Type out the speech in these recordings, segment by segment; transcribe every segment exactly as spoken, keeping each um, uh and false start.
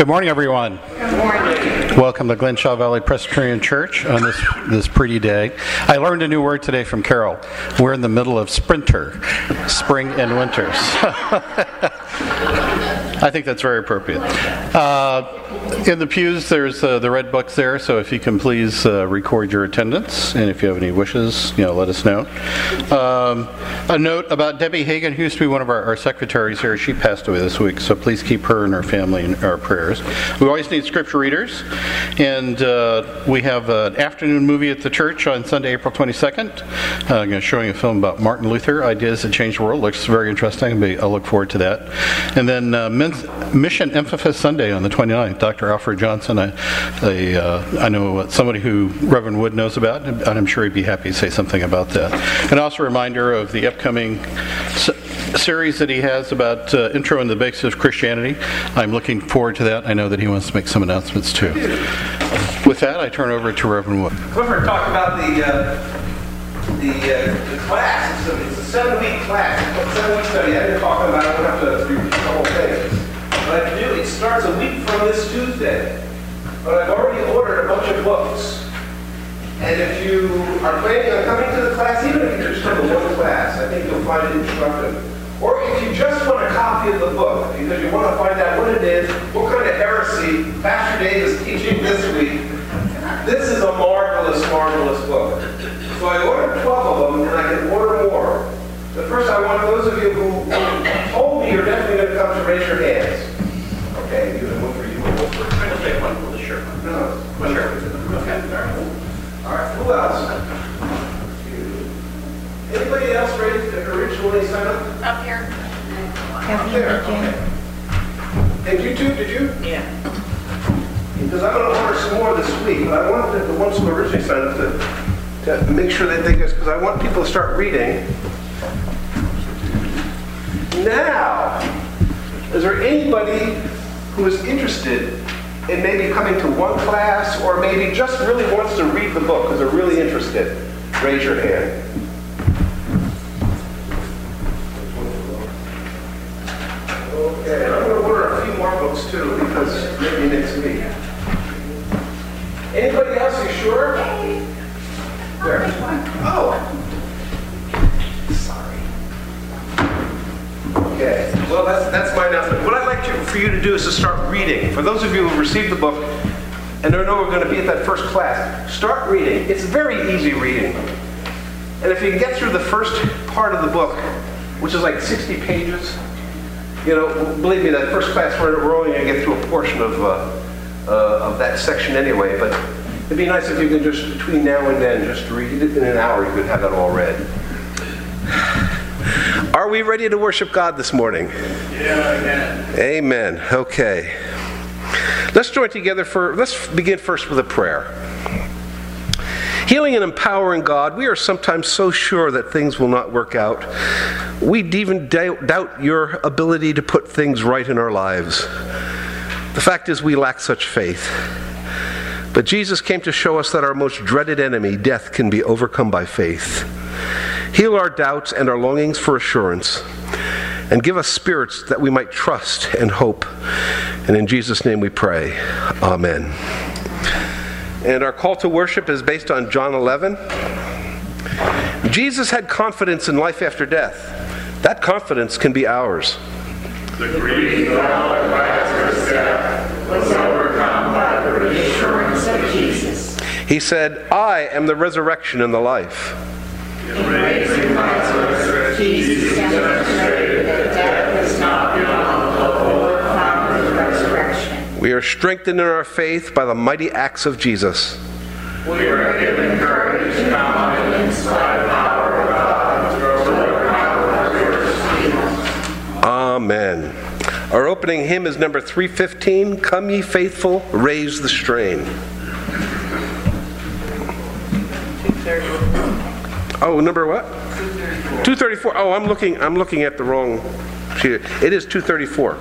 Good morning, everyone. Good morning. Welcome to Glenshaw Valley Presbyterian Church on this this pretty day. I learned a new word today from Carol. We're in the middle of sprinter, spring and winter. I think that's very appropriate. Uh, in the pews, there's uh, the red books there, so if you can please uh, record your attendance, and if you have any wishes, you know, let us know. Um, a note about Debbie Hagan, who used to be one of our, our secretaries here. She passed away this week, so please keep her and her family in our prayers. We always need scripture readers, and uh, we have an afternoon movie at the church on Sunday, April twenty-second. Uh, I'm going to show you a film about Martin Luther, Ideas That Changed the World. Looks very interesting. I'll look forward to that. And then uh, Mission Emphasis Sunday on the twenty-ninth. Doctor Alfred Johnson, I, I, uh, I know somebody who Reverend Wood knows about, and I'm sure he'd be happy to say something about that. And also a reminder of the upcoming s- series that he has about uh, Intro and the Basics of Christianity. I'm looking forward to that. I know that he wants to make some announcements too. With that, I turn over to Reverend Wood. Clifford talked about the uh, the, uh, the class. It's a, it's a seven-week class. It's a seven-week study. I didn't talk about it. I don't have to repeat the whole thing. But I do. It starts a week from this Tuesday. But I've already ordered a bunch of books. And if you are planning on coming to the class, even if you just come to one class, I think you'll find it instructive. Or if you just want a copy of the book, because you want to find out what it is, what kind of heresy Pastor Dave is teaching this week, this is a marvelous, marvelous book. So I ordered twelve of them, and I can order more. But first, I want those of you who, who told me you're definitely going to come to raise your hands. Okay, you and one for you and one for you. I'm going to take one for the shirt. No, one shirt. Okay, all right. All right, who else? Anybody else ready to originally sign up? Up here. Up there, okay. And you too, did you? Yeah. Because I'm going to order some more this week, but I want the, the ones who originally signed up to, to make sure that they just, because I want people to start reading. Now, is there anybody who is interested in maybe coming to one class or maybe just really wants to read the book because they're really interested? Raise your hand. Okay, and I'm going to order a few more books too because maybe next week. Anybody else? You sure? Where? Oh. Sorry. Okay. Well, that's that's my announcement. What I'd like to, for you to do is to start reading. For those of you who received the book and don't know we're going to be at that first class, start reading. It's very easy reading. And if you can get through the first part of the book, which is like sixty pages, you know, believe me, that first class, we're, we're only going to get through a portion of uh, uh, of that section anyway, but it'd be nice if you could just, between now and then, just read it in an hour, you could have that all read. Are we ready to worship God this morning? Yeah, amen. Amen. Okay. Let's join together for, let's begin first with a prayer. Healing and empowering God, we are sometimes so sure that things will not work out. We even doubt your ability to put things right in our lives. The fact is we lack such faith. But Jesus came to show us that our most dreaded enemy, death, can be overcome by faith. Heal our doubts and our longings for assurance, and give us spirits that we might trust and hope. And in Jesus' name we pray. Amen. And our call to worship is based on John eleven. Jesus had confidence in life after death. That confidence can be ours. The grief of Lazarus' death was overcome by the reassurance of Jesus. He said, I am the resurrection and the life. In raising Lazarus, Jesus demonstrated that death is not beyond the overcome with resurrection. We are strengthened in our faith by the mighty acts of Jesus. We are given courage and confidence by the power of God to overcome our fears. Amen. Our opening hymn is number three fifteen, Come Ye Faithful, Raise the Strain. Oh, number what? two thirty-four. Oh, I'm looking I'm looking at the wrong sheet. It is two thirty-four.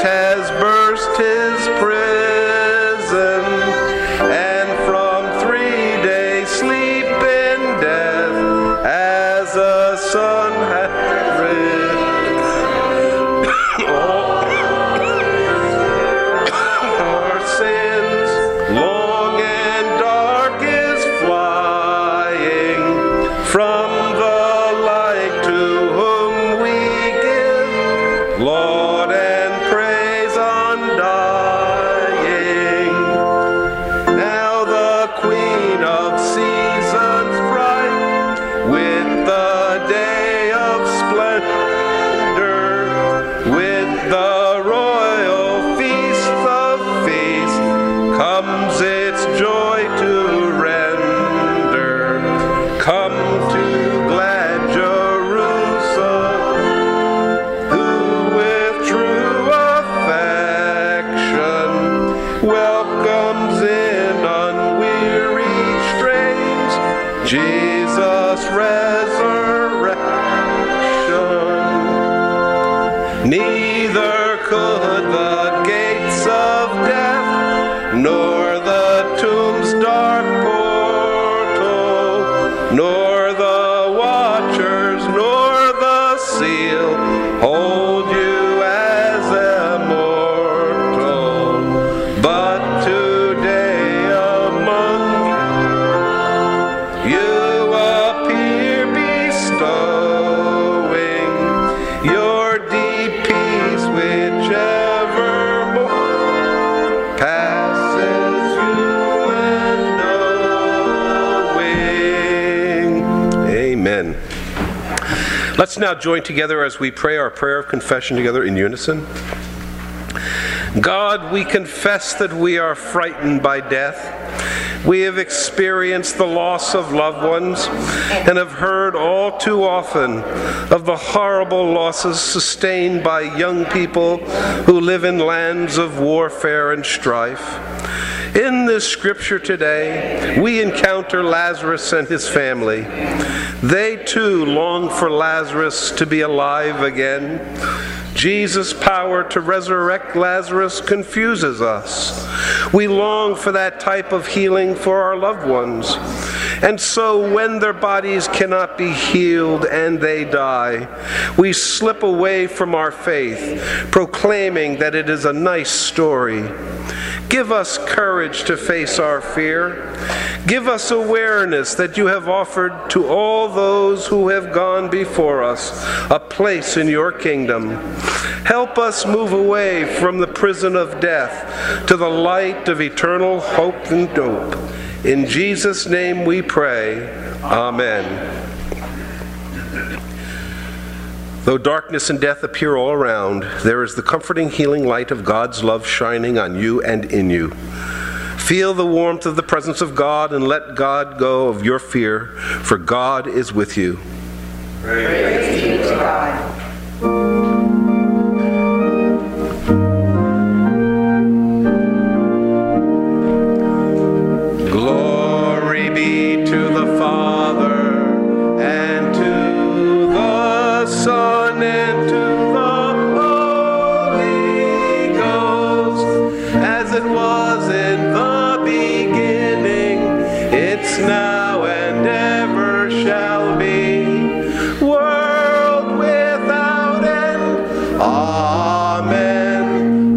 has burst his prison, and from three days sleep in death, as a son hath risen. All our sins, long and dark is flying from the light to whom we give Lord and praise undying. Now the Queen of seasons bright, with the day of splendor, with the royal feast of feasts, comes its joy to render. Come to glad Jerusalem, who with true affection welcomes in unwearied strains Jesus' resurrection. Neither could the gates of death, nor the tomb's dark portal, nor the watchers, nor the seal hold you as immortal. But today among you, you appear bestowing your deep peace, whichever passes human knowing. Amen. Let's now join together as we pray our prayer of confession together in unison. God, we confess that we are frightened by death. We have experienced the loss of loved ones and have heard all too often of the horrible losses sustained by young people who live in lands of warfare and strife. In this scripture today, we encounter Lazarus and his family. They too long for Lazarus to be alive again. Jesus' power to resurrect Lazarus confuses us. We long for that type of healing for our loved ones. And so when their bodies cannot be healed and they die, we slip away from our faith, proclaiming that it is a nice story. Give us courage to face our fear. Give us awareness that you have offered to all those who have gone before us a place in your kingdom. Help us move away from the prison of death to the light of eternal hope and hope. In Jesus' name we pray. Amen. Though darkness and death appear all around, there is the comforting, healing light of God's love shining on you and in you. Feel the warmth of the presence of God and let God go of your fear, for God is with you. Praise be to God. Glory be to the Father, and to the Son, and to the Holy Ghost, as it was in the beginning, it's now and ever shall be, world without end. Amen.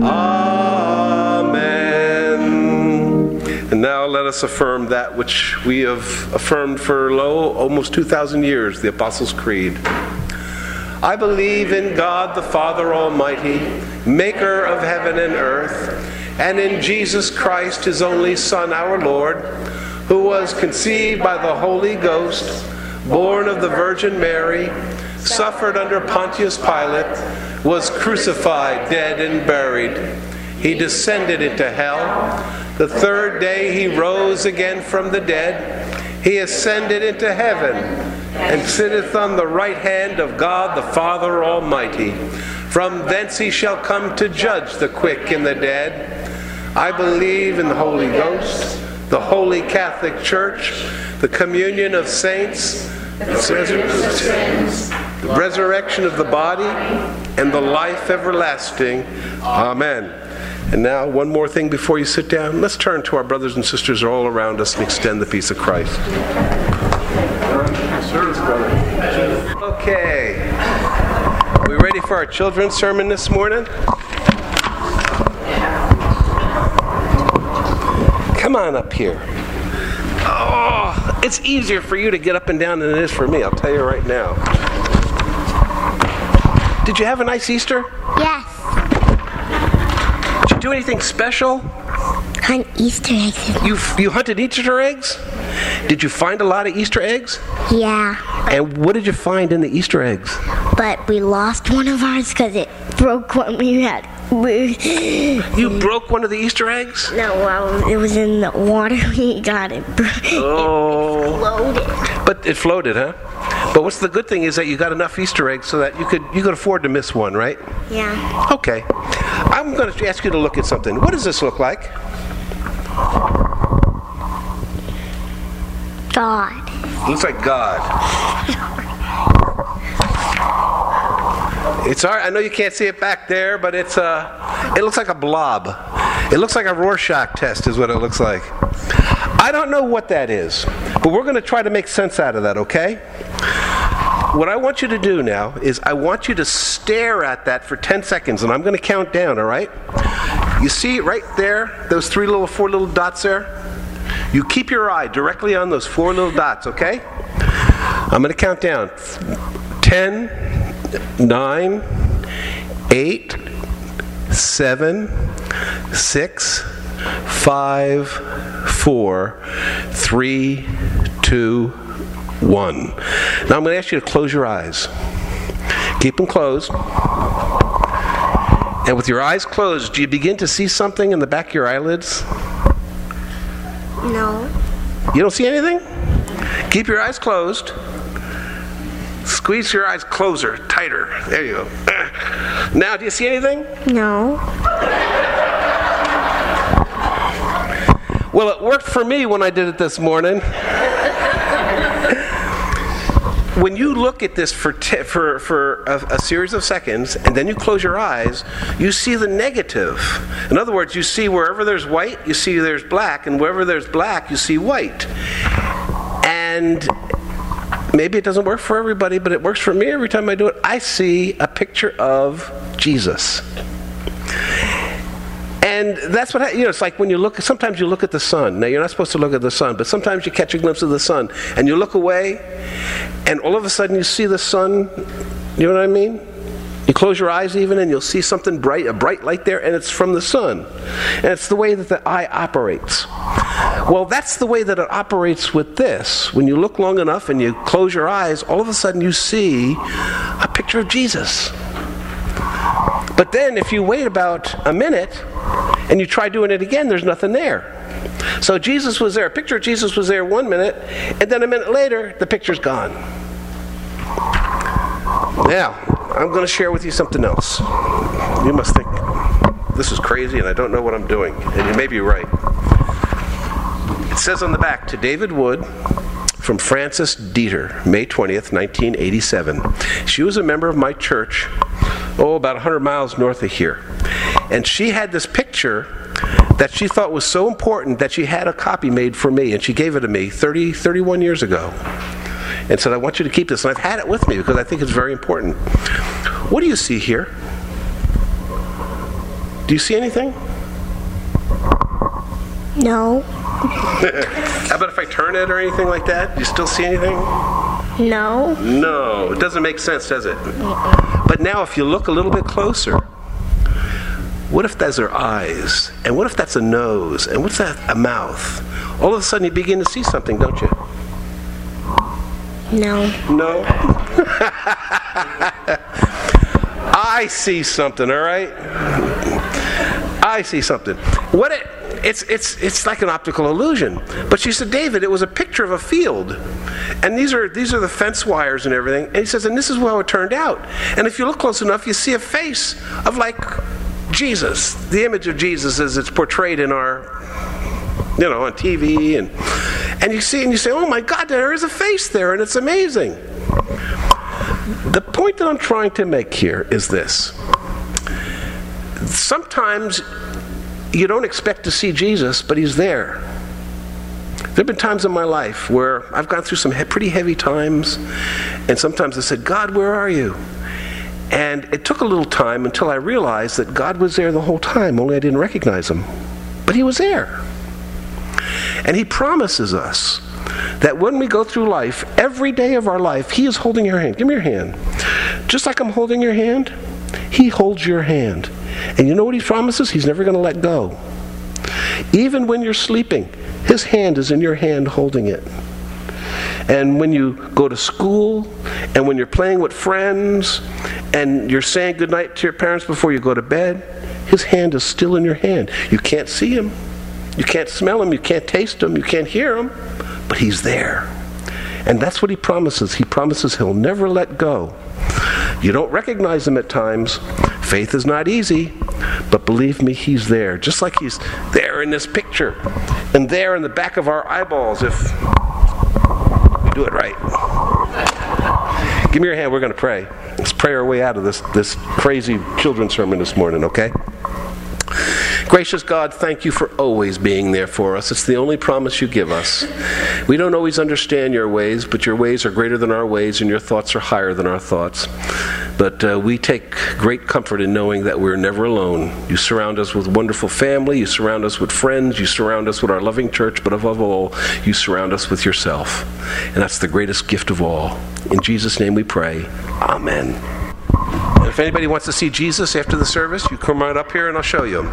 Amen. And now let us affirm that which we have affirmed for, lo, almost two thousand years, the Apostles' Creed. I believe in God the Father Almighty, maker of heaven and earth, and in Jesus Christ, his only Son, our Lord, who was conceived by the Holy Ghost, born of the Virgin Mary, suffered under Pontius Pilate, was crucified, dead, and buried. He descended into hell. The third day he rose again from the dead. He ascended into heaven and sitteth on the right hand of God the Father Almighty. From thence he shall come to judge the quick and the dead. I believe in the Holy Ghost, the Holy Catholic Church, the communion of saints, the forgiveness of sins, the resurrection of the body, and the life everlasting. Amen. And now, one more thing before you sit down. Let's turn to our brothers and sisters who are all around us and extend the peace of Christ. Okay. Are we ready for our children's sermon this morning? Come on up here. Oh, it's easier for you to get up and down than it is for me, I'll tell you right now. Did you have a nice Easter? Yes. Did you do anything special? Hunt Easter eggs. You you hunted Easter eggs? Did you find a lot of Easter eggs? Yeah. And what did you find in the Easter eggs? But we lost one of ours because it broke when we had. We, You broke one of the Easter eggs? no, well, it was in the water. We got it. Oh. Floated. But it floated, huh? But what's the good thing is that you got enough Easter eggs so that you could you could afford to miss one, right? Yeah. Okay. I'm going to ask you to look at something. What does this look like? God. It looks like God. It's all right. I know you can't see it back there, but it's uh, it looks like a blob. It looks like a Rorschach test is what it looks like. I don't know what that is, but we're going to try to make sense out of that, okay? What I want you to do now is I want you to stare at that for ten seconds, and I'm going to count down, all right? You see it right there, those three little, four little dots there? You keep your eye directly on those four little dots, okay? I'm going to count down. ten, nine, eight, seven, six, five, four, three, two, one. Now I'm going to ask you to close your eyes. Keep them closed. And with your eyes closed, do you begin to see something in the back of your eyelids? No. You don't see anything? Keep your eyes closed. Squeeze your eyes closer, tighter. There you go. Now, do you see anything? No. Well, it worked for me when I did it this morning. When you look at this for t- for, for a, a series of seconds, and then you close your eyes, you see the negative. In other words, you see wherever there's white, you see there's black, and wherever there's black, you see white. And maybe it doesn't work for everybody, but it works for me every time I do it. I see a picture of Jesus. And that's what, I, you know, it's like when you look, sometimes you look at the sun. Now, you're not supposed to look at the sun, but sometimes you catch a glimpse of the sun, and you look away, and all of a sudden you see the sun, you know what I mean? You close your eyes even, and you'll see something bright, a bright light there, and it's from the sun. And it's the way that the eye operates. Well, that's the way that it operates with this. When you look long enough and you close your eyes, all of a sudden you see a picture of Jesus. But then if you wait about a minute and you try doing it again, there's nothing there. So Jesus was there. A picture of Jesus was there one minute, and then a minute later, the picture's gone. Now, I'm going to share with you something else. You must think, this is crazy and I don't know what I'm doing. And you may be right. It says on the back, to David Wood, from Frances Dieter, May twentieth, nineteen eighty-seven. She was a member of my church, oh, about one hundred miles north of here. And she had this picture that she thought was so important that she had a copy made for me, and she gave it to me thirty, thirty-one years ago. And said, I want you to keep this. And I've had it with me because I think it's very important. What do you see here? Do you see anything? No. How about if I turn it or anything like that? Do you still see anything? No. No. It doesn't make sense, does it? But now if you look a little bit closer, what if those are eyes? And what if that's a nose? And what's that, a mouth? All of a sudden you begin to see something, don't you? No. No? I see something, all right? I see something. What it it's it's it's like an optical illusion. But she said, David, it was a picture of a field. And these are these are the fence wires and everything. And he says, and this is how it turned out. And if you look close enough, you see a face of like Jesus, the image of Jesus as it's portrayed in our, you know, on T V, and and you see and you say, oh my God, there is a face there, and it's amazing. The point that I'm trying to make here is this. Sometimes you don't expect to see Jesus, but he's there. There have been times in my life where I've gone through some he- pretty heavy times, and sometimes I said, God, where are you? And it took a little time until I realized that God was there the whole time, only I didn't recognize him. But he was there. And he promises us that when we go through life, every day of our life, he is holding your hand. Give me your hand. Just like I'm holding your hand, he holds your hand. And you know what he promises? He's never going to let go. Even when you're sleeping, his hand is in your hand holding it. And when you go to school, and when you're playing with friends, and you're saying goodnight to your parents before you go to bed, his hand is still in your hand. You can't see him. You can't smell him. You can't taste him. You can't hear him. But he's there. And that's what he promises. He promises he'll never let go. You don't recognize him at times. Faith is not easy. But believe me, he's there. Just like he's there in this picture. And there in the back of our eyeballs if we do it right. Give me your hand. We're going to pray. Let's pray our way out of this, this crazy children's sermon this morning, okay? Gracious God, thank you for always being there for us. It's the only promise you give us. We don't always understand your ways, but your ways are greater than our ways, and your thoughts are higher than our thoughts. But uh, we take great comfort in knowing that we're never alone. You surround us with wonderful family. You surround us with friends. You surround us with our loving church. But above all, you surround us with yourself. And that's the greatest gift of all. In Jesus' name we pray. Amen. And if anybody wants to see Jesus after the service, you come right up here and I'll show you him.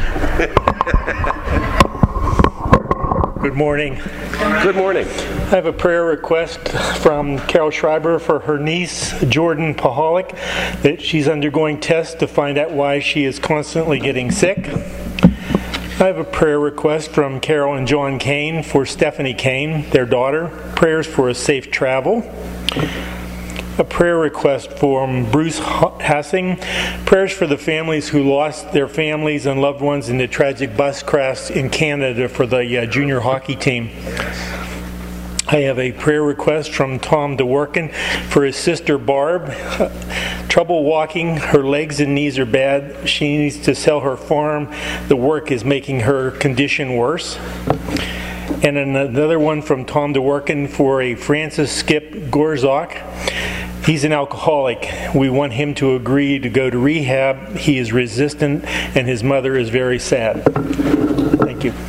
Good morning. Good morning. I have a prayer request from Carol Schreiber for her niece, Jordan Pahalik, that she's undergoing tests to find out why she is constantly getting sick. I have a prayer request from Carol and John Kane for Stephanie Kane, their daughter. Prayers for a safe travel. A prayer request from Bruce Hassing. Prayers for the families who lost their families and loved ones in the tragic bus crash in Canada for the uh, junior hockey team. I have a prayer request from Tom DeWorkin for his sister Barb. Trouble walking, her legs and knees are bad. She needs to sell her farm. The work is making her condition worse. And another one from Tom DeWorkin for a Francis Skip Gorzak. He's an alcoholic. We want him to agree to go to rehab. He is resistant, and his mother is very sad. Thank you.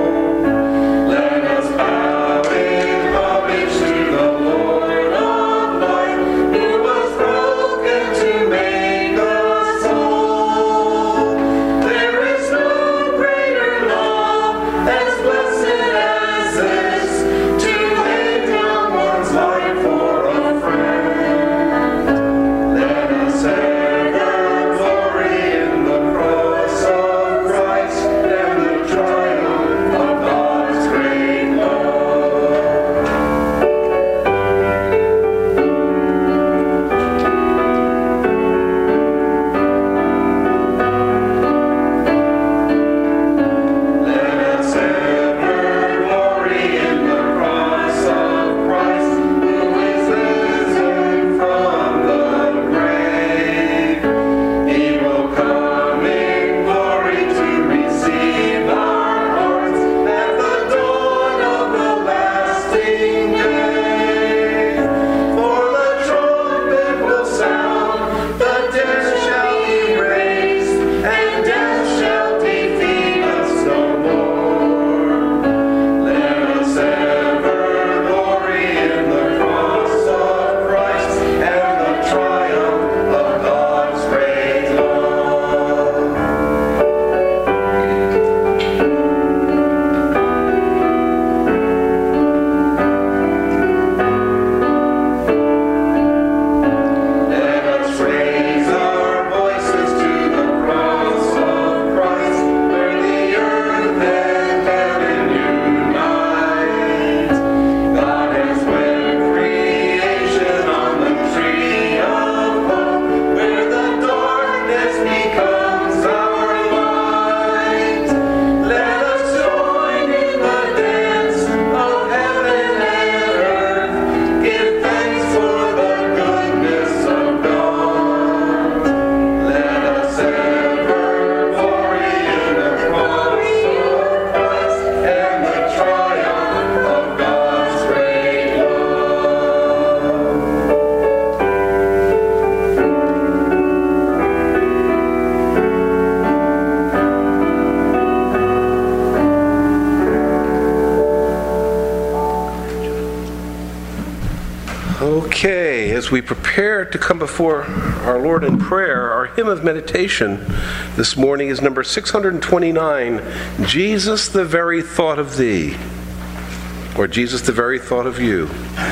Let us bow in homage to the Lord of Okay, as we prepare to come before our Lord in prayer, our hymn of meditation this morning is number six hundred twenty-nine, Jesus, the Very Thought of Thee, or Jesus, the Very Thought of You.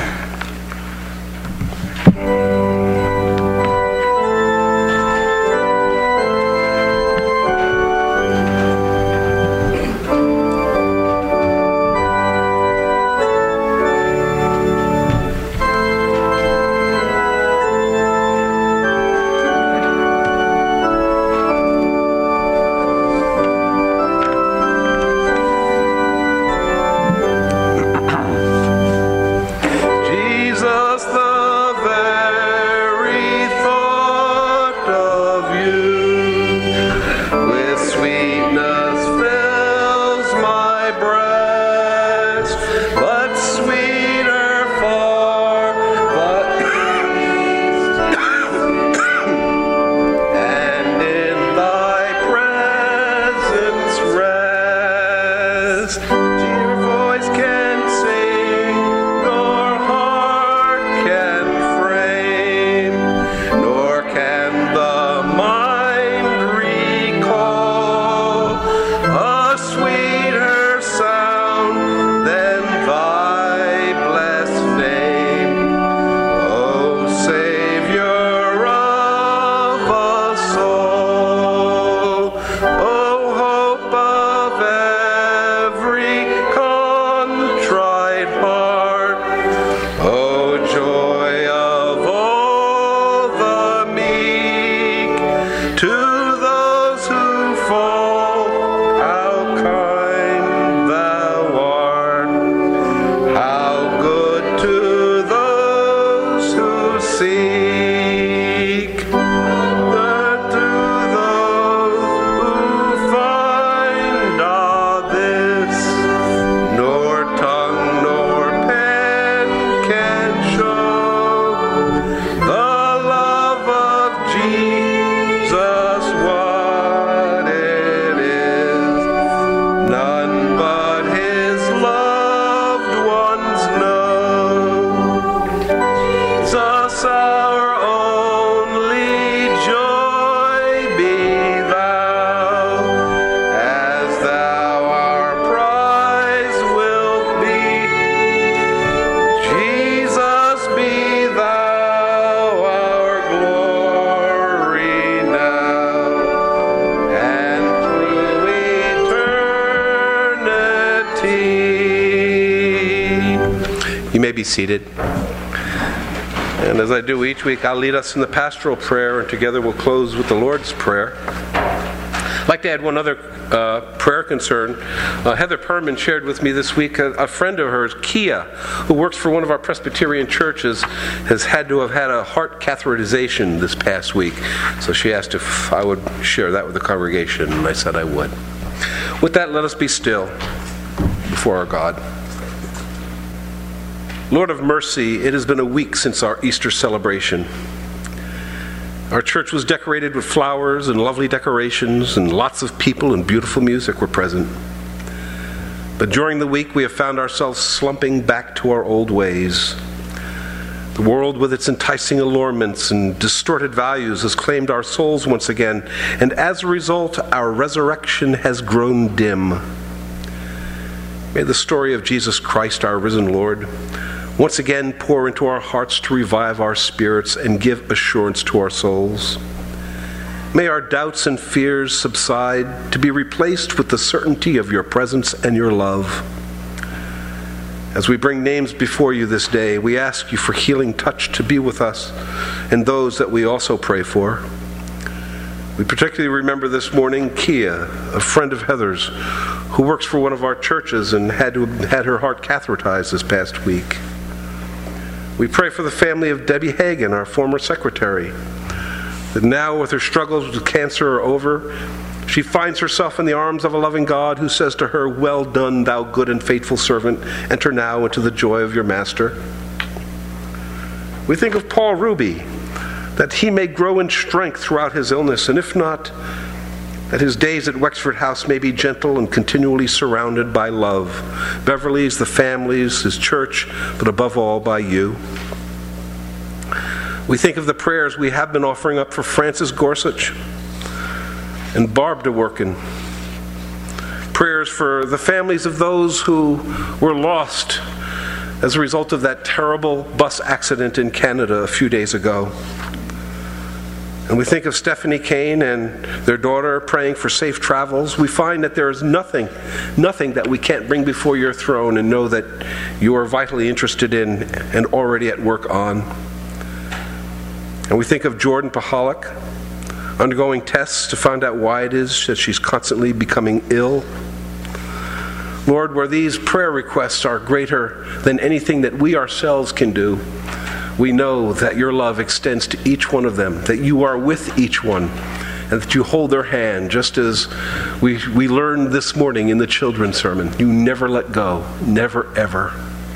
Be seated. And as I do each week, I'll lead us in the pastoral prayer, and together we'll close with the Lord's Prayer. I'd like to add one other uh, prayer concern. Uh, Heather Perman shared with me this week a, a friend of hers, Kia, who works for one of our Presbyterian churches, has had to have had a heart catheterization this past week. So she asked if I would share that with the congregation, and I said I would. With that, let us be still before our God. Lord of mercy, it has been a week since our Easter celebration. Our church was decorated with flowers and lovely decorations, and lots of people and beautiful music were present. But during the week, we have found ourselves slumping back to our old ways. The world, with its enticing allurements and distorted values, has claimed our souls once again, and as a result, our resurrection has grown dim. May the story of Jesus Christ, our risen Lord, once again pour into our hearts to revive our spirits and give assurance to our souls. May our doubts and fears subside to be replaced with the certainty of your presence and your love. As we bring names before you this day, we ask you for healing touch to be with us and those that we also pray for. We particularly remember this morning Kia, a friend of Heather's, who works for one of our churches and had to had her heart catheterized this past week. We pray for the family of Debbie Hagan, our former secretary, that now with her struggles with cancer are over, she finds herself in the arms of a loving God who says to her, "Well done, thou good and faithful servant. Enter now into the joy of your master." We think of Paul Ruby, that he may grow in strength throughout his illness, and if not, that his days at Wexford House may be gentle and continually surrounded by love. Beverly's, the families, his church, but above all by you. We think of the prayers we have been offering up for Francis Gorsuch and Barb DeWorkin. Prayers for the families of those who were lost as a result of that terrible bus accident in Canada a few days ago. And we think of Stephanie Kane and their daughter praying for safe travels. We find that there is nothing, nothing that we can't bring before your throne and know that you are vitally interested in and already at work on. And we think of Jordan Pahalik, undergoing tests to find out why it is that she's constantly becoming ill. Lord, where these prayer requests are greater than anything that we ourselves can do, we know that your love extends to each one of them, that you are with each one, and that you hold their hand, just as we, we learned this morning in the children's sermon. You never let go, never ever.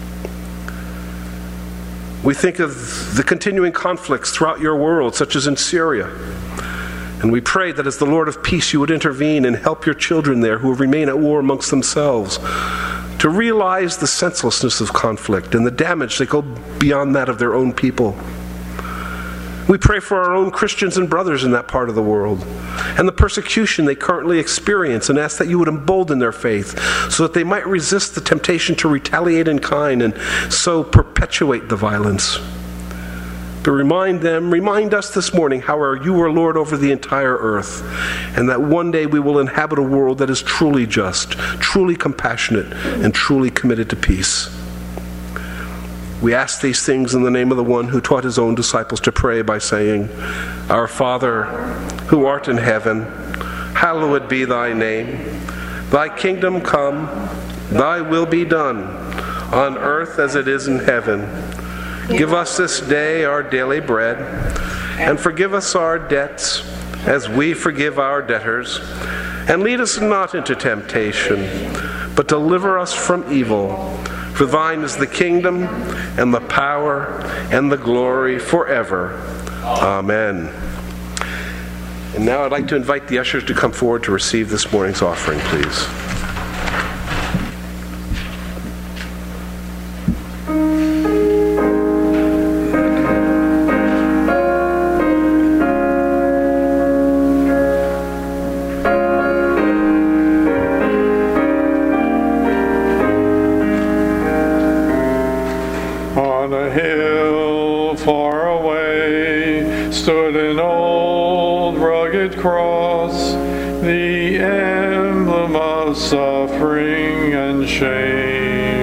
We think of the continuing conflicts throughout your world, such as in Syria. And we pray that as the Lord of peace, you would intervene and help your children there who remain at war amongst themselves to realize the senselessness of conflict and the damage that go beyond that of their own people. We pray for our own Christians and brothers in that part of the world and the persecution they currently experience, and ask that you would embolden their faith so that they might resist the temptation to retaliate in kind and so perpetuate the violence. But remind them, remind us this morning how you are Lord over the entire earth, and that one day we will inhabit a world that is truly just, truly compassionate, and truly committed to peace. We ask these things in the name of the one who taught his own disciples to pray by saying, Our Father, who art in heaven, hallowed be thy name. Thy kingdom come, thy will be done, on earth as it is in heaven. Give us this day our daily bread, and forgive us our debts as we forgive our debtors. And lead us not into temptation, but deliver us from evil. For thine is the kingdom, and the power, and the glory forever. Amen. And now I'd like to invite the ushers to come forward to receive this morning's offering, please. Cross, the emblem of suffering and shame.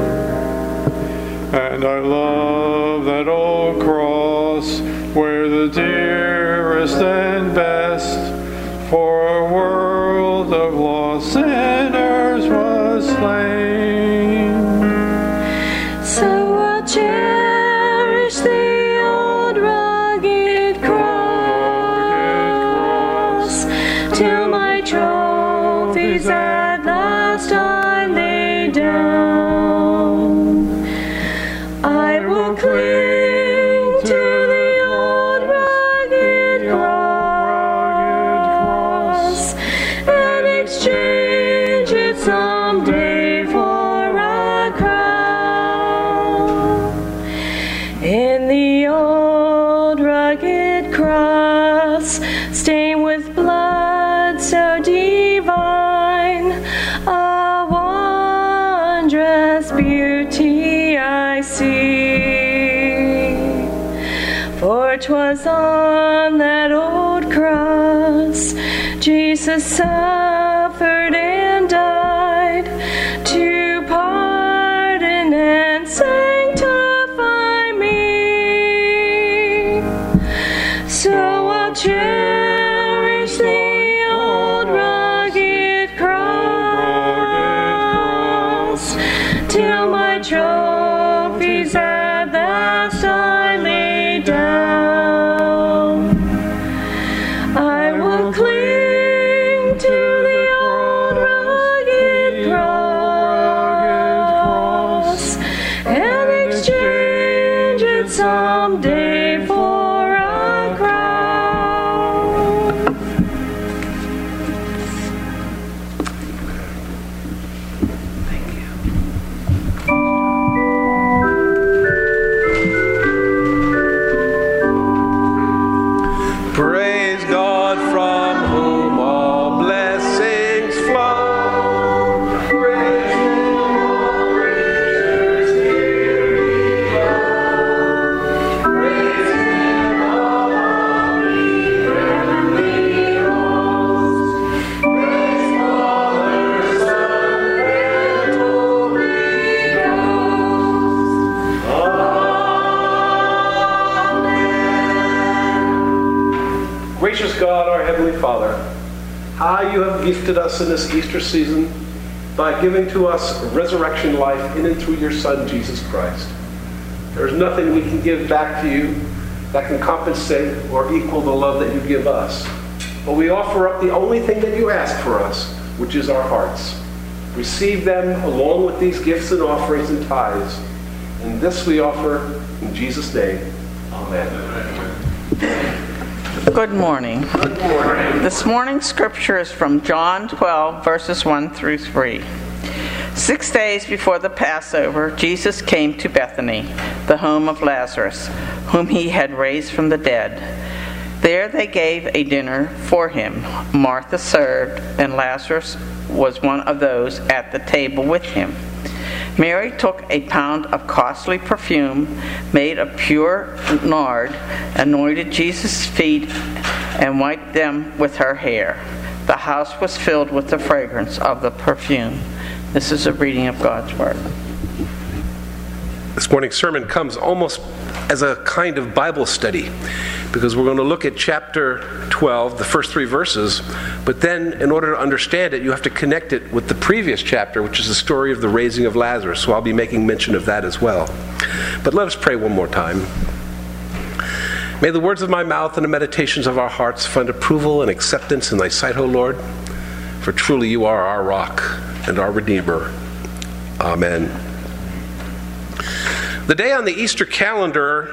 And I love that old cross where the dearest and best for a world of lost sinners was slain. So I'll cherish the old rugged cross till my trophies at last I lay down. I will cling to the old rugged cross and exchange it someday for a crown. In the old rugged cross, stained with blood so divine, a wondrous beauty I see. For 'twas on that old cross Jesus suffered and died to pardon and sanctify me. So I'll cherish the old rugged cross till my trophies at last I lay down. I will cling to the old rugged cross and exchange it someday for a crown. Thank you. gifted us in this Easter season by giving to us resurrection life in and through your Son, Jesus Christ. There's nothing we can give back to you that can compensate or equal the love that you give us. But we offer up the only thing that you ask for us, which is our hearts. Receive them along with these gifts and offerings and tithes. And this we offer in Jesus' name. Amen. Good morning. Good morning. This morning's scripture is from John twelve, verses one through three. Six days before the Passover, Jesus came to Bethany, the home of Lazarus, whom he had raised from the dead. There they gave a dinner for him. Martha served, and Lazarus was one of those at the table with him. Mary took a pound of costly perfume made of pure nard, anointed Jesus' feet, and wiped them with her hair. The house was filled with the fragrance of the perfume. This is a reading of God's Word. This morning's sermon comes almost as a kind of Bible study, because we're going to look at chapter twelve, the first three verses, but then in order to understand it, you have to connect it with the previous chapter, which is the story of the raising of Lazarus, so I'll be making mention of that as well. But let us pray one more time. May the words of my mouth and the meditations of our hearts find approval and acceptance in thy sight, O Lord, for truly you are our rock and our Redeemer. Amen. The day on the Easter calendar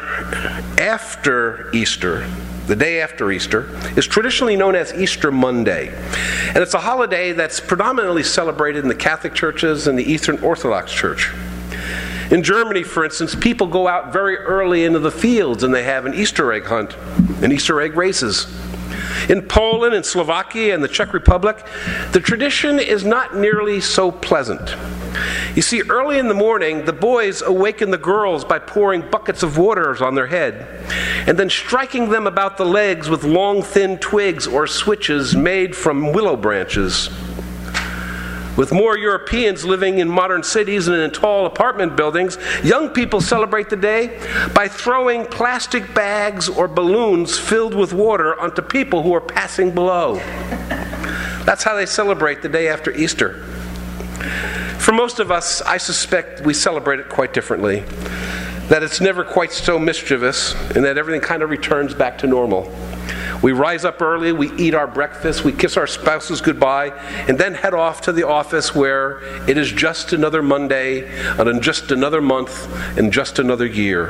after Easter, the day after Easter, is traditionally known as Easter Monday. And it's a holiday that's predominantly celebrated in the Catholic churches and the Eastern Orthodox Church. In Germany, for instance, people go out very early into the fields and they have an Easter egg hunt and Easter egg races. In Poland and Slovakia and the Czech Republic, the tradition is not nearly so pleasant. You see, early in the morning, the boys awaken the girls by pouring buckets of water on their head and then striking them about the legs with long, thin twigs or switches made from willow branches. With more Europeans living in modern cities and in tall apartment buildings, young people celebrate the day by throwing plastic bags or balloons filled with water onto people who are passing below. That's how they celebrate the day after Easter. For most of us, I suspect we celebrate it quite differently. That it's never quite so mischievous, and that everything kind of returns back to normal. We rise up early, we eat our breakfast, we kiss our spouses goodbye, and then head off to the office where it is just another Monday, and just another month, and just another year.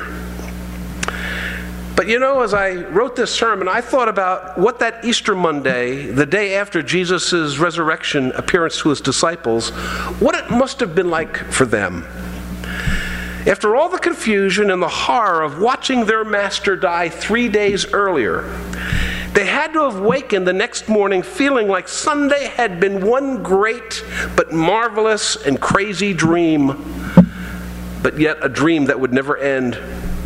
But you know, as I wrote this sermon, I thought about what that Easter Monday, the day after Jesus' resurrection appearance to his disciples, what it must have been like for them. After all the confusion and the horror of watching their master die three days earlier, they had to have wakened the next morning feeling like Sunday had been one great but marvelous and crazy dream, but yet a dream that would never end.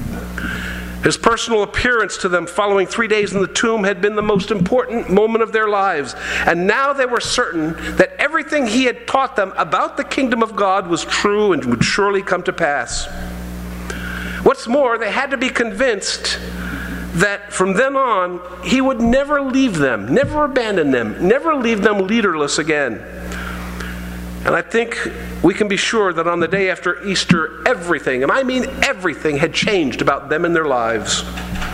His personal appearance to them following three days in the tomb had been the most important moment of their lives, and now they were certain that everything he had taught them about the kingdom of God was true and would surely come to pass. What's more, they had to be convinced that from then on, he would never leave them, never abandon them, never leave them leaderless again. And I think we can be sure that on the day after Easter, everything, and I mean everything, had changed about them and their lives.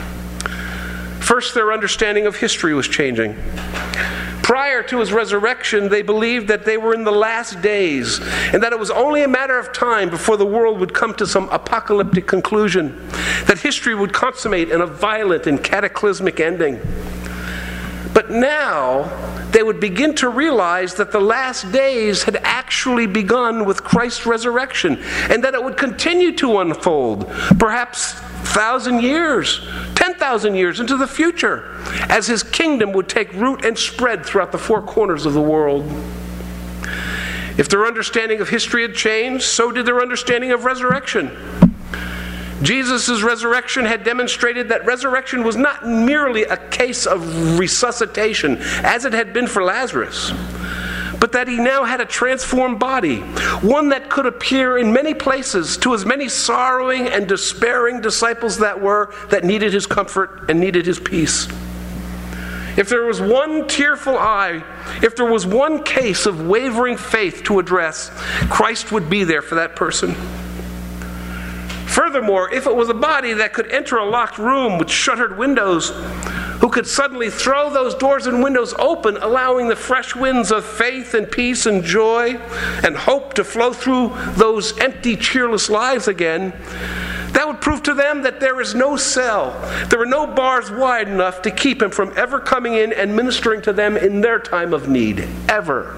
First, their understanding of history was changing. Prior to his resurrection, they believed that they were in the last days, and that it was only a matter of time before the world would come to some apocalyptic conclusion, that history would consummate in a violent and cataclysmic ending. But now, they would begin to realize that the last days had actually begun with Christ's resurrection, and that it would continue to unfold, perhaps a thousand years, ten thousand years into the future, as his kingdom would take root and spread throughout the four corners of the world. If their understanding of history had changed, so did their understanding of resurrection. Jesus' resurrection had demonstrated that resurrection was not merely a case of resuscitation, as it had been for Lazarus, but that he now had a transformed body, one that could appear in many places to as many sorrowing and despairing disciples that were, that needed his comfort and needed his peace. If there was one tearful eye, if there was one case of wavering faith to address, Christ would be there for that person. Furthermore, if it was a body that could enter a locked room with shuttered windows, who could suddenly throw those doors and windows open, allowing the fresh winds of faith and peace and joy and hope to flow through those empty, cheerless lives again, that would prove to them that there is no cell, there are no bars wide enough to keep him from ever coming in and ministering to them in their time of need, ever.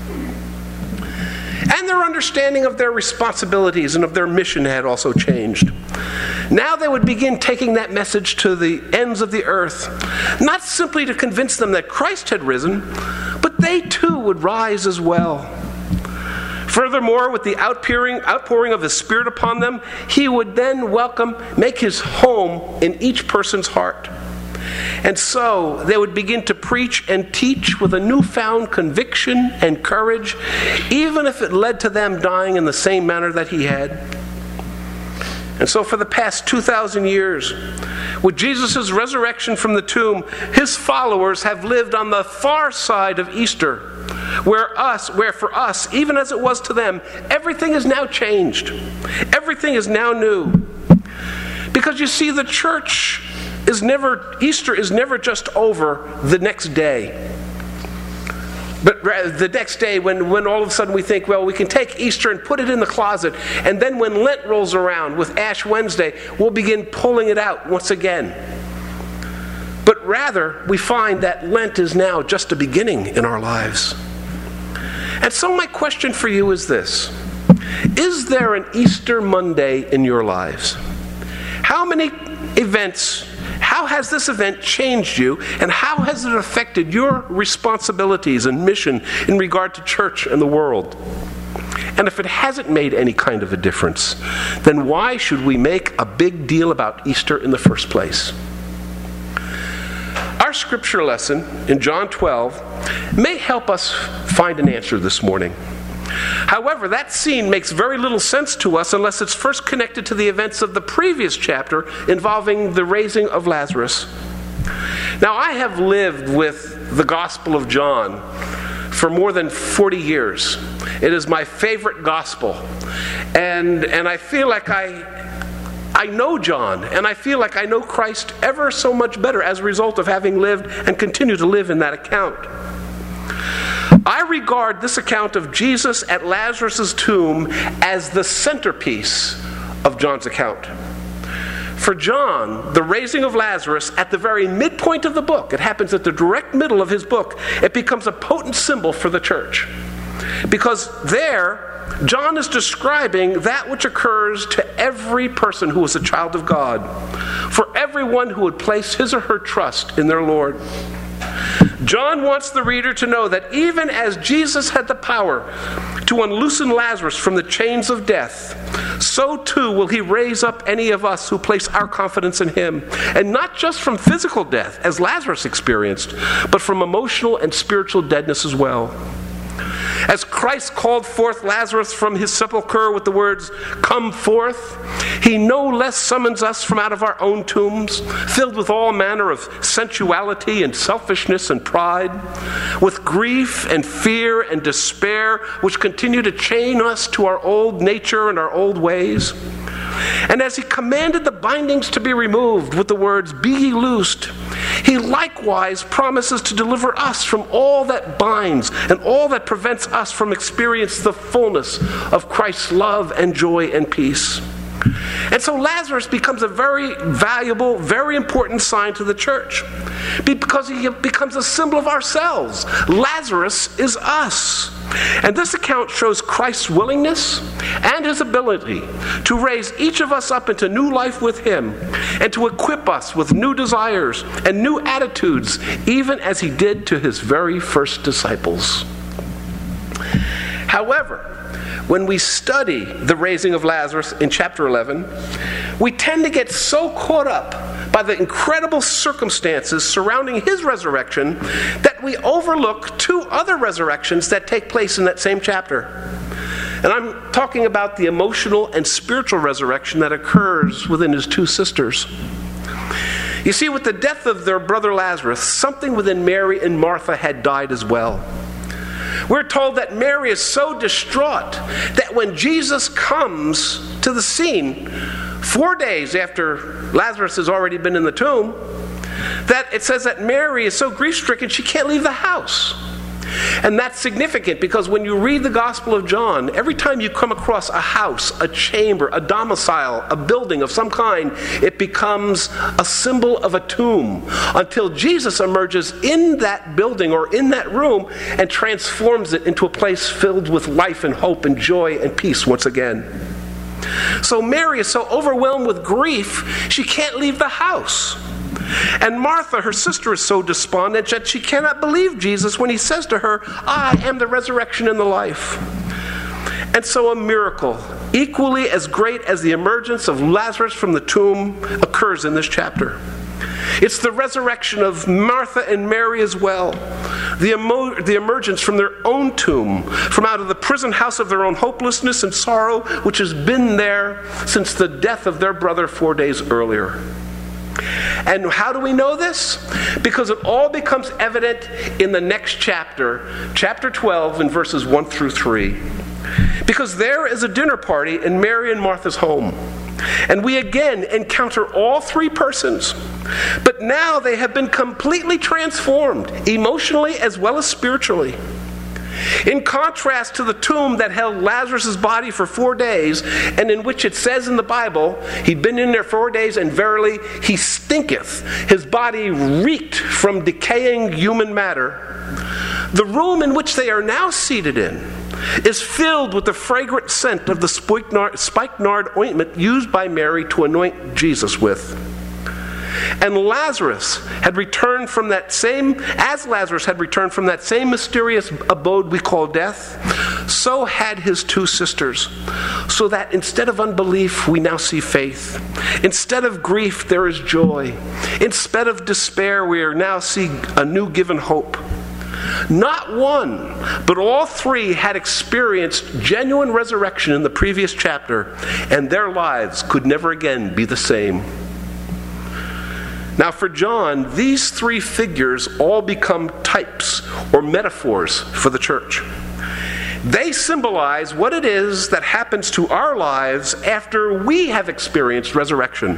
And their understanding of their responsibilities and of their mission had also changed. Now they would begin taking that message to the ends of the earth, not simply to convince them that Christ had risen, but they too would rise as well. Furthermore, with the outpouring, outpouring of His Spirit upon them, He would then welcome, make His home in each person's heart. And so they would begin to preach and teach with a newfound conviction and courage, even if it led to them dying in the same manner that He had. And so for the past two thousand years, with Jesus' resurrection from the tomb, His followers have lived on the far side of Easter, where us, where for us, even as it was to them, everything is now changed. Everything is now new. Because you see, the church is never, Easter is never just over the next day. But the next day, when, when all of a sudden we think, well, we can take Easter and put it in the closet, and then when Lent rolls around with Ash Wednesday, we'll begin pulling it out once again. But rather, we find that Lent is now just a beginning in our lives. And so my question for you is this: is there an Easter Monday in your lives? How many events How has this event changed you, and how has it affected your responsibilities and mission in regard to church and the world? And if it hasn't made any kind of a difference, then why should we make a big deal about Easter in the first place? Our scripture lesson in John twelve may help us find an answer this morning. However, that scene makes very little sense to us unless it's first connected to the events of the previous chapter involving the raising of Lazarus. Now, I have lived with the Gospel of John for more than forty years. It is my favorite gospel. And, and I feel like I, I know John, and I feel like I know Christ ever so much better as a result of having lived and continue to live in that account. I regard this account of Jesus at Lazarus' tomb as the centerpiece of John's account. For John, the raising of Lazarus at the very midpoint of the book, it happens at the direct middle of his book, it becomes a potent symbol for the church. Because there, John is describing that which occurs to every person who is a child of God, for everyone who would place his or her trust in their Lord. John wants the reader to know that even as Jesus had the power to unloosen Lazarus from the chains of death, so too will He raise up any of us who place our confidence in Him. And not just from physical death, as Lazarus experienced, but from emotional and spiritual deadness as well. As Christ called forth Lazarus from his sepulcher with the words, "Come forth," He no less summons us from out of our own tombs, filled with all manner of sensuality and selfishness and pride, with grief and fear and despair, which continue to chain us to our old nature and our old ways. And as He commanded the bindings to be removed with the words, "Be ye loosed," He likewise promises to deliver us from all that binds and all that prevents us from experiencing the fullness of Christ's love and joy and peace. And so Lazarus becomes a very valuable, very important sign to the church, because he becomes a symbol of ourselves. Lazarus is us. And this account shows Christ's willingness and His ability to raise each of us up into new life with Him and to equip us with new desires and new attitudes, even as He did to His very first disciples. However, when we study the raising of Lazarus in chapter eleven, we tend to get so caught up by the incredible circumstances surrounding His resurrection that we overlook two other resurrections that take place in that same chapter. And I'm talking about the emotional and spiritual resurrection that occurs within His two sisters. You see, with the death of their brother Lazarus, something within Mary and Martha had died as well. We're told that Mary is so distraught that when Jesus comes to the scene, four days after Lazarus has already been in the tomb, that it says that Mary is so grief-stricken she can't leave the house. And that's significant because when you read the Gospel of John, every time you come across a house, a chamber, a domicile, a building of some kind, it becomes a symbol of a tomb until Jesus emerges in that building or in that room and transforms it into a place filled with life and hope and joy and peace once again. So Mary is so overwhelmed with grief, she can't leave the house. And Martha, her sister, is so despondent that she cannot believe Jesus when he says to her, I am the resurrection and the life. And so a miracle, equally as great as the emergence of Lazarus from the tomb, occurs in this chapter. It's the resurrection of Martha and Mary as well. The, emo- the emergence from their own tomb, from out of the prison house of their own hopelessness and sorrow, which has been there since the death of their brother four days earlier. And how do we know this? Because it all becomes evident in the next chapter, chapter twelve, in verses one through three. Because there is a dinner party in Mary and Martha's home. And we again encounter all three persons. But now they have been completely transformed, emotionally as well as spiritually. In contrast to the tomb that held Lazarus' body for four days, and in which it says in the Bible, he'd been in there four days, and verily he stinketh. His body reeked from decaying human matter. The room in which they are now seated in is filled with the fragrant scent of the spikenard, spikenard ointment used by Mary to anoint Jesus with. And Lazarus had returned from that same, as Lazarus had returned from that same mysterious abode we call death, so had his two sisters. So that instead of unbelief, we now see faith. Instead of grief, there is joy. Instead of despair, we are now seeing a new given hope. Not one, but all three had experienced genuine resurrection in the previous chapter, and their lives could never again be the same. Now for John, these three figures all become types or metaphors for the church. They symbolize what it is that happens to our lives after we have experienced resurrection.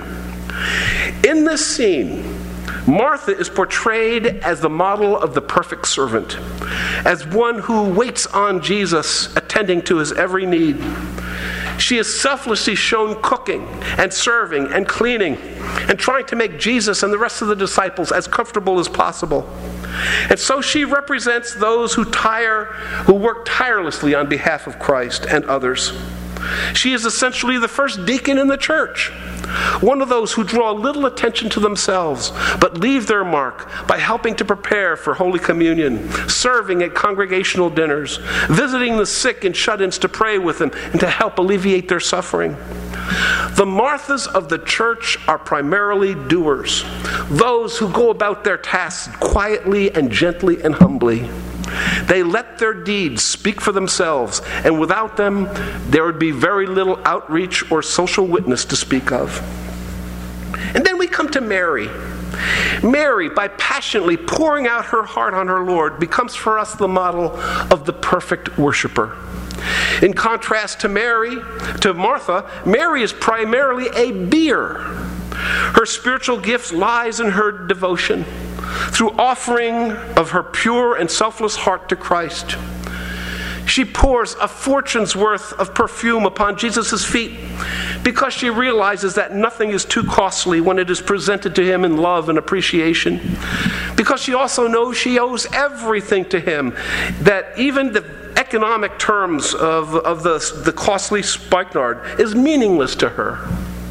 In this scene, Martha is portrayed as the model of the perfect servant, as one who waits on Jesus, attending to his every need. She is selflessly shown cooking and serving and cleaning and trying to make Jesus and the rest of the disciples as comfortable as possible. And so she represents those who tire, who work tirelessly on behalf of Christ and others. She is essentially the first deacon in the church, one of those who draw little attention to themselves, but leave their mark by helping to prepare for Holy Communion, serving at congregational dinners, visiting the sick and shut-ins to pray with them and to help alleviate their suffering. The Marthas of the church are primarily doers, those who go about their tasks quietly and gently and humbly. They let their deeds speak for themselves, and without them, there would be very little outreach or social witness to speak of. And then we come to Mary. Mary, by passionately pouring out her heart on her Lord, becomes for us the model of the perfect worshiper. In contrast to Mary, to Martha, Mary is primarily a beer. Her spiritual gift lies in her devotion, through offering of her pure and selfless heart to Christ. She pours a fortune's worth of perfume upon Jesus' feet because she realizes that nothing is too costly when it is presented to him in love and appreciation. Because she also knows she owes everything to him, that even the economic terms of, of the, the costly spikenard is meaningless to her.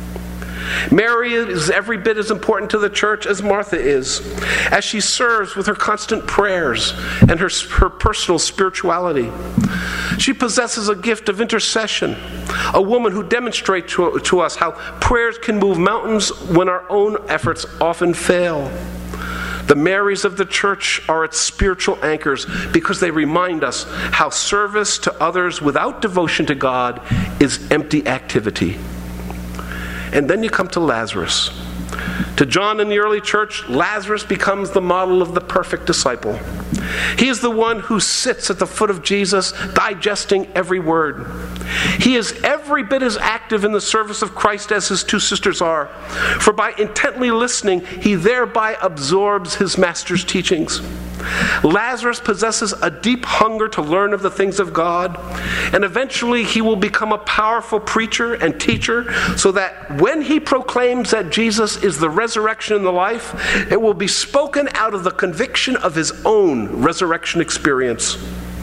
Mary is every bit as important to the church as Martha is, as she serves with her constant prayers and her, her personal spirituality. She possesses a gift of intercession, a woman who demonstrates to, to us how prayers can move mountains when our own efforts often fail. The Marys of the church are its spiritual anchors because they remind us how service to others without devotion to God is empty activity. And then you come to Lazarus. To John and the early church, Lazarus becomes the model of the perfect disciple. He is the one who sits at the foot of Jesus, digesting every word. He is every bit as active in the service of Christ as his two sisters are, for by intently listening, he thereby absorbs his master's teachings. Lazarus possesses a deep hunger to learn of the things of God, and eventually he will become a powerful preacher and teacher, so that when he proclaims that Jesus is the resurrection and the life, it will be spoken out of the conviction of his own resurrection experience.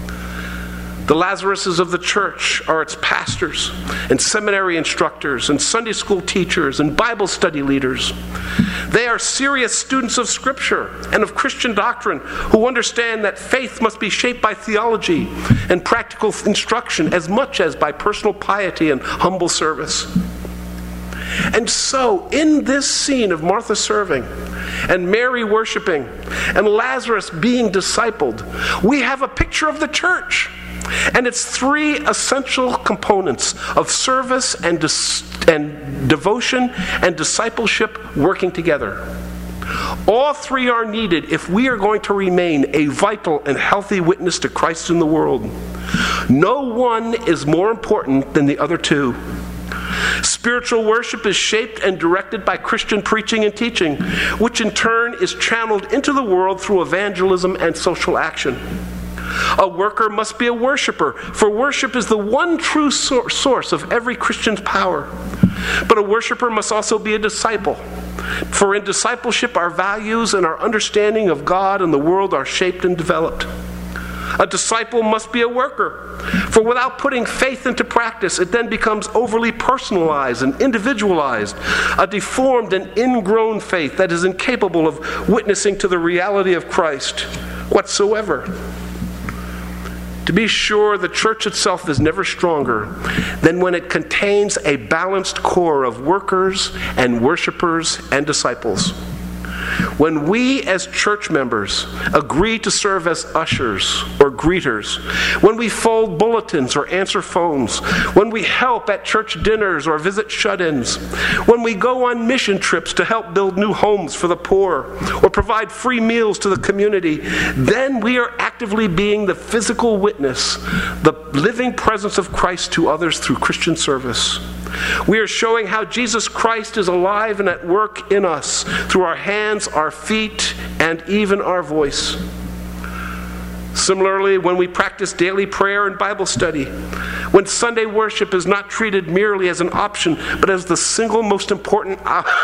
The Lazaruses of the church are its pastors and seminary instructors and Sunday school teachers and Bible study leaders. They are serious students of Scripture and of Christian doctrine who understand that faith must be shaped by theology and practical instruction as much as by personal piety and humble service. And so, in this scene of Martha serving and Mary worshiping and Lazarus being discipled, we have a picture of the church and its three essential components of service and, dis- and devotion and discipleship working together. All three are needed if we are going to remain a vital and healthy witness to Christ in the world. No one is more important than the other two. Spiritual worship is shaped and directed by Christian preaching and teaching, which in turn is channeled into the world through evangelism and social action. A worker must be a worshiper, for worship is the one true source of every Christian's power. But a worshiper must also be a disciple, for in discipleship our values and our understanding of God and the world are shaped and developed. A disciple must be a worker, for without putting faith into practice, it then becomes overly personalized and individualized, a deformed and ingrown faith that is incapable of witnessing to the reality of Christ whatsoever. To be sure, the church itself is never stronger than when it contains a balanced core of workers and worshipers and disciples. When we as church members agree to serve as ushers or greeters, when we fold bulletins or answer phones, when we help at church dinners or visit shut-ins, when we go on mission trips to help build new homes for the poor or provide free meals to the community, then we are actively being the physical witness, the living presence of Christ to others through Christian service. We are showing how Jesus Christ is alive and at work in us through our hands, our feet, and even our voice. Similarly, when we practice daily prayer and Bible study, when Sunday worship is not treated merely as an option, but as the single most important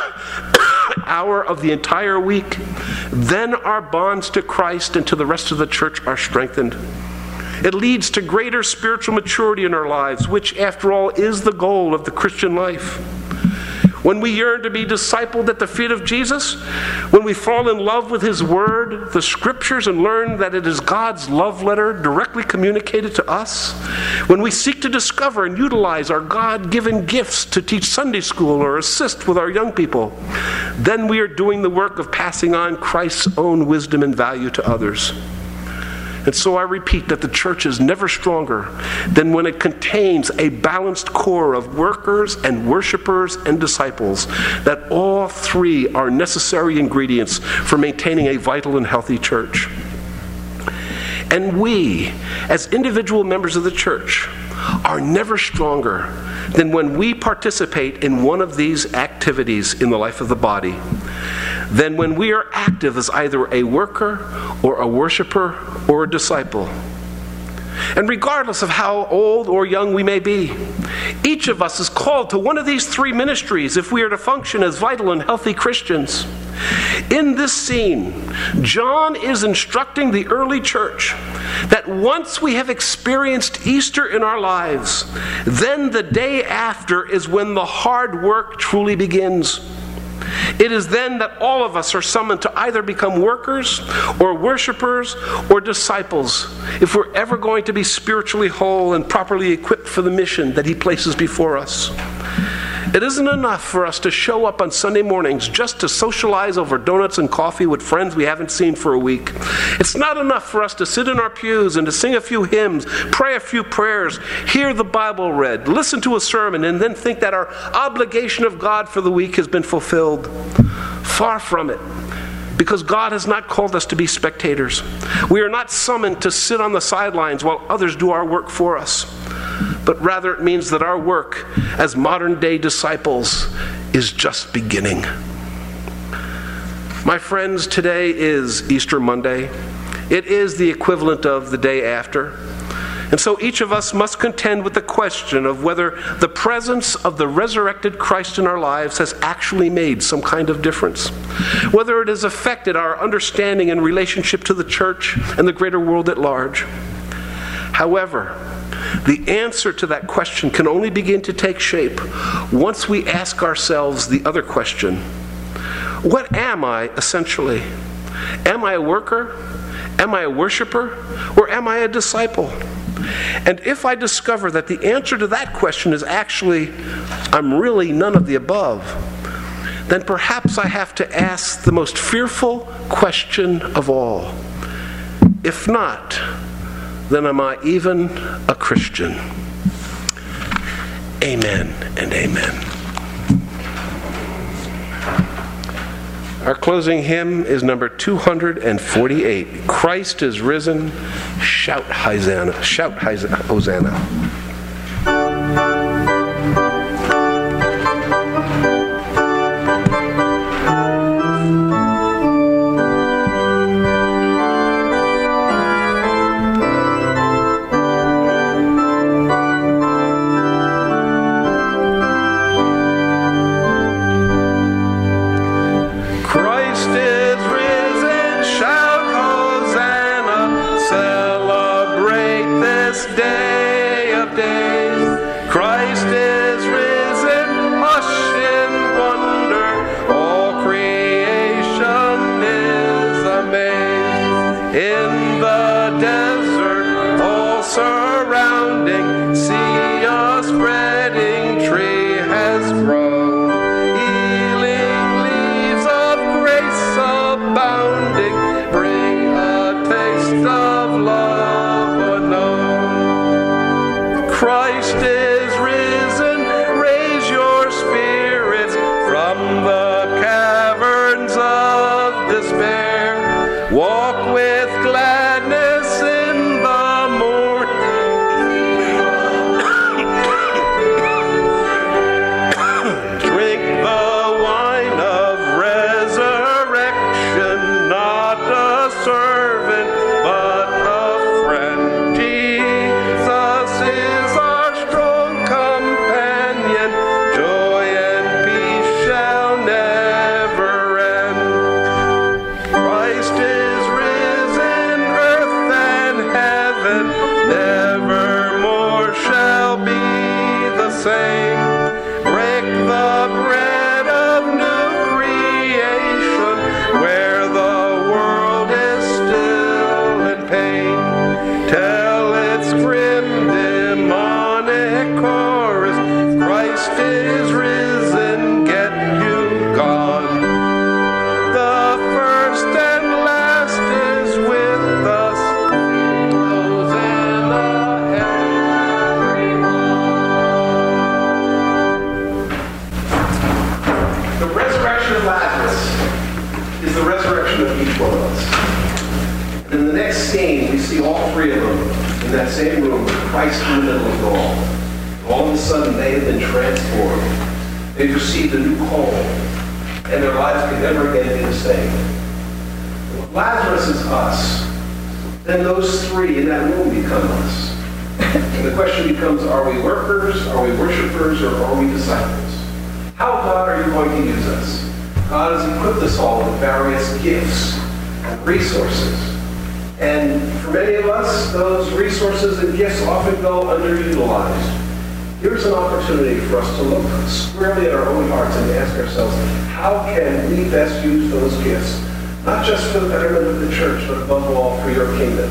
hour of the entire week, then our bonds to Christ and to the rest of the church are strengthened. It leads to greater spiritual maturity in our lives, which, after all, is the goal of the Christian life. When we yearn to be discipled at the feet of Jesus, when we fall in love with His Word, the Scriptures, and learn that it is God's love letter directly communicated to us, when we seek to discover and utilize our God-given gifts to teach Sunday school or assist with our young people, then we are doing the work of passing on Christ's own wisdom and value to others. And so I repeat that the church is never stronger than when it contains a balanced core of workers and worshipers and disciples, that all three are necessary ingredients for maintaining a vital and healthy church. And we, as individual members of the church, are never stronger than when we participate in one of these activities in the life of the body, than when we are active as either a worker or a worshiper or a disciple. And regardless of how old or young we may be, each of us is called to one of these three ministries if we are to function as vital and healthy Christians. In this scene, John is instructing the early church that once we have experienced Easter in our lives, then the day after is when the hard work truly begins. It is then that all of us are summoned to either become workers or worshipers or disciples if we're ever going to be spiritually whole and properly equipped for the mission that He places before us. It isn't enough for us to show up on Sunday mornings just to socialize over donuts and coffee with friends we haven't seen for a week. It's not enough for us to sit in our pews and to sing a few hymns, pray a few prayers, hear the Bible read, listen to a sermon, and then think that our obligation of God for the week has been fulfilled. Far from it. Because God has not called us to be spectators. We are not summoned to sit on the sidelines while others do our work for us. But rather it means that our work as modern-day disciples is just beginning. My friends, today is Easter Monday. It is the equivalent of the day after. And so each of us must contend with the question of whether the presence of the resurrected Christ in our lives has actually made some kind of difference. Whether it has affected our understanding and relationship to the church and the greater world at large. However, the answer to that question can only begin to take shape once we ask ourselves the other question. What am I essentially? Am I a worker? Am I a worshiper? Or am I a disciple? And if I discover that the answer to that question is actually, I'm really none of the above, then perhaps I have to ask the most fearful question of all. If not, then am I even a Christian? Amen and amen. Our closing hymn is number two forty-eight. Christ is risen. Shout Hosanna. Shout Hosanna. In that same room, with Christ in the middle of it all. All of a sudden, they have been transformed. They've received a new call, and their lives can never again be the same. If Lazarus is us, then those three in that room become us. And the question becomes, are we workers, are we worshipers, or are we disciples? How, God, are you going to use us? God has equipped us all with various gifts and resources. And for many of us, those resources and gifts often go underutilized. Here's an opportunity for us to look squarely at our own hearts and to ask ourselves, how can we best use those gifts, not just for the betterment of the church, but above all for your kingdom?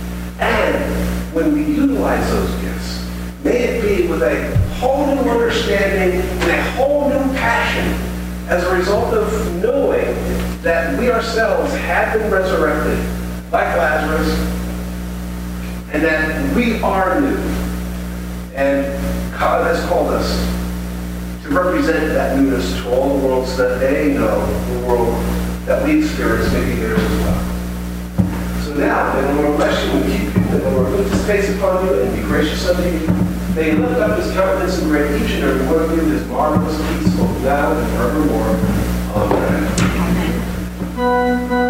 And when we utilize those gifts, may it be with a whole new understanding and a whole new passion as a result of knowing that we ourselves have been resurrected like Lazarus, and that we are new. And God has called us to to represent that newness to all the world so that they know the world that we experience may be theirs as well. So now, may the Lord bless you and keep you, may the Lord lift his face upon you and be gracious unto you. May he lift up his countenance and grant each and every one of you his marvelous peace, both now and forevermore. Amen.